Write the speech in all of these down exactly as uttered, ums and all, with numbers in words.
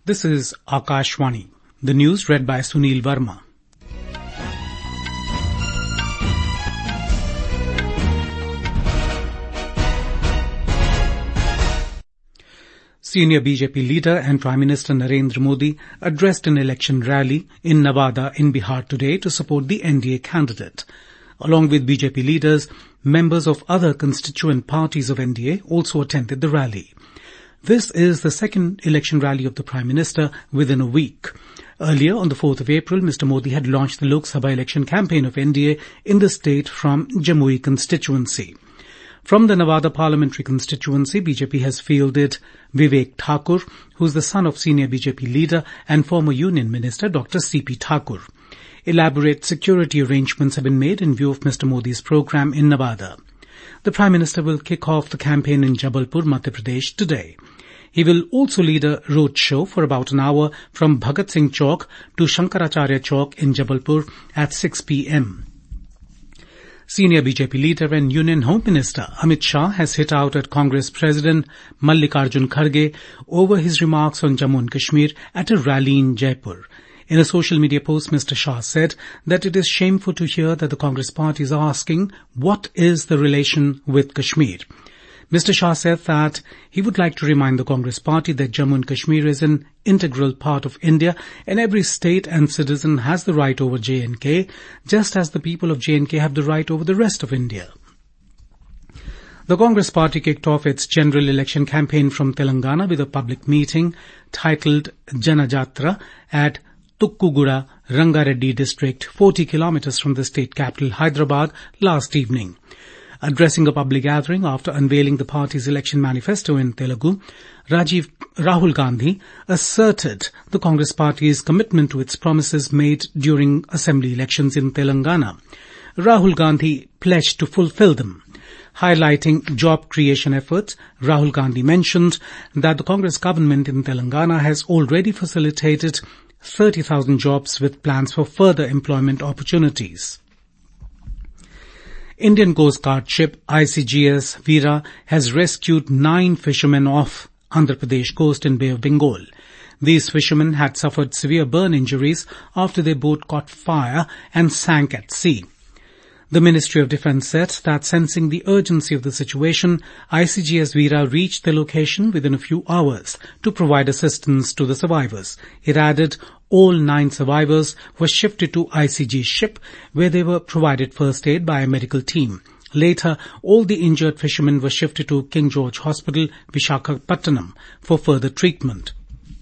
This is Akashvani. The news read by Sunil Verma. Senior B J P leader and Prime Minister Narendra Modi addressed an election rally in Nevada in Bihar today to support the N D A candidate. Along with B J P leaders, members of other constituent parties of N D A also attended the rally. This is the second election rally of the Prime Minister within a week. Earlier, on the fourth of April, Mister Modi had launched the Lok Sabha election campaign of N D A in the state from Jamui constituency. From the Nevada parliamentary constituency, B J P has fielded Vivek Thakur, who is the son of senior B J P leader and former Union Minister Doctor C P Thakur. Elaborate security arrangements have been made in view of Mister Modi's program in Nevada. The Prime Minister will kick off the campaign in Jabalpur, Madhya Pradesh today. He will also lead a road show for about an hour from Bhagat Singh Chowk to Shankaracharya Chowk in Jabalpur at six p.m. Senior B J P leader and Union Home Minister Amit Shah has hit out at Congress President Mallikarjun Kharge over his remarks on Jammu and Kashmir at a rally in Jaipur. In a social media post, Mister Shah said that it is shameful to hear that the Congress party is asking what is the relation with Kashmir. Mister Shah said that he would like to remind the Congress party that Jammu and Kashmir is an integral part of India and every state and citizen has the right over J and K, just as the people of J and K have the right over the rest of India. The Congress party kicked off its general election campaign from Telangana with a public meeting titled Janajatra at Tukkugura, Rangareddy district, forty kilometers from the state capital Hyderabad last evening. Addressing a public gathering after unveiling the party's election manifesto in Telugu, Rajiv Rahul Gandhi asserted the Congress party's commitment to its promises made during assembly elections in Telangana. Rahul Gandhi pledged to fulfill them. Highlighting job creation efforts, Rahul Gandhi mentioned that the Congress government in Telangana has already facilitated thirty thousand jobs with plans for further employment opportunities. Indian Coast Guard ship I C G S Veera has rescued nine fishermen off Andhra Pradesh coast in Bay of Bengal. These fishermen had suffered severe burn injuries after their boat caught fire and sank at sea. The Ministry of Defence said that sensing the urgency of the situation, I C G S Veera reached the location within a few hours to provide assistance to the survivors. It added all nine survivors were shifted to I C G ship where they were provided first aid by a medical team. Later, all the injured fishermen were shifted to King George Hospital, Visakhapatnam for further treatment.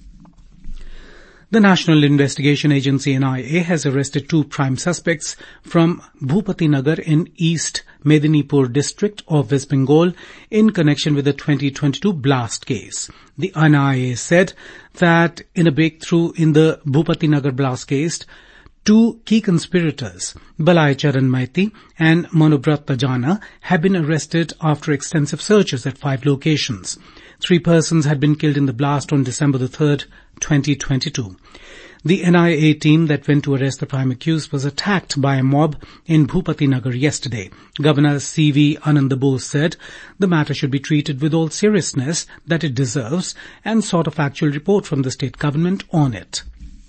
The National Investigation Agency N I A has arrested two prime suspects from Bhupatinagar in East Medinipur district of West Bengal in connection with the twenty twenty-two blast case. The N I A said that in a breakthrough in the Bhupatinagar blast case, two key conspirators, Balai Charan Maiti and Manobrat Tajana, have been arrested after extensive searches at five locations. Three persons had been killed in the blast on December the third, twenty twenty-two. The N I A team that went to arrest the prime accused was attacked by a mob in Bhupatinagar yesterday. Governor C V Ananda Bose said the matter should be treated with all seriousness that it deserves and sought a factual report from the state government on it.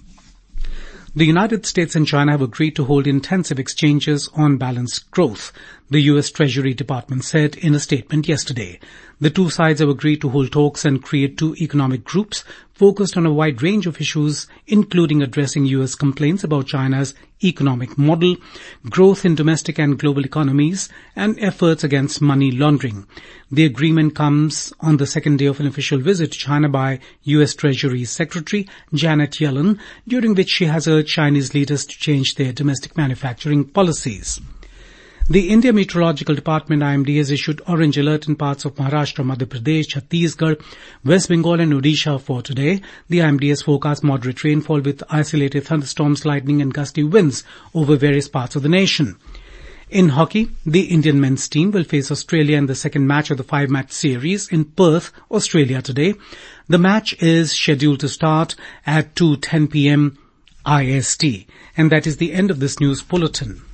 The United States and China have agreed to hold intensive exchanges on balanced growth, the U S Treasury Department said in a statement yesterday. The two sides have agreed to hold talks and create two economic groups focused on a wide range of issues, including addressing U S complaints about China's economic model, growth in domestic and global economies, and efforts against money laundering. The agreement comes on the second day of an official visit to China by U S Treasury Secretary Janet Yellen, during which she has urged Chinese leaders to change their domestic manufacturing policies. The India Meteorological Department I M D has issued orange alert in parts of Maharashtra, Madhya Pradesh, Chhattisgarh, West Bengal and Odisha for today. The I M D has forecast moderate rainfall with isolated thunderstorms, lightning and gusty winds over various parts of the nation. In hockey, the Indian men's team will face Australia in the second match of the five-match series in Perth, Australia today. The match is scheduled to start at two ten p.m. I S T. And that is the end of this news bulletin.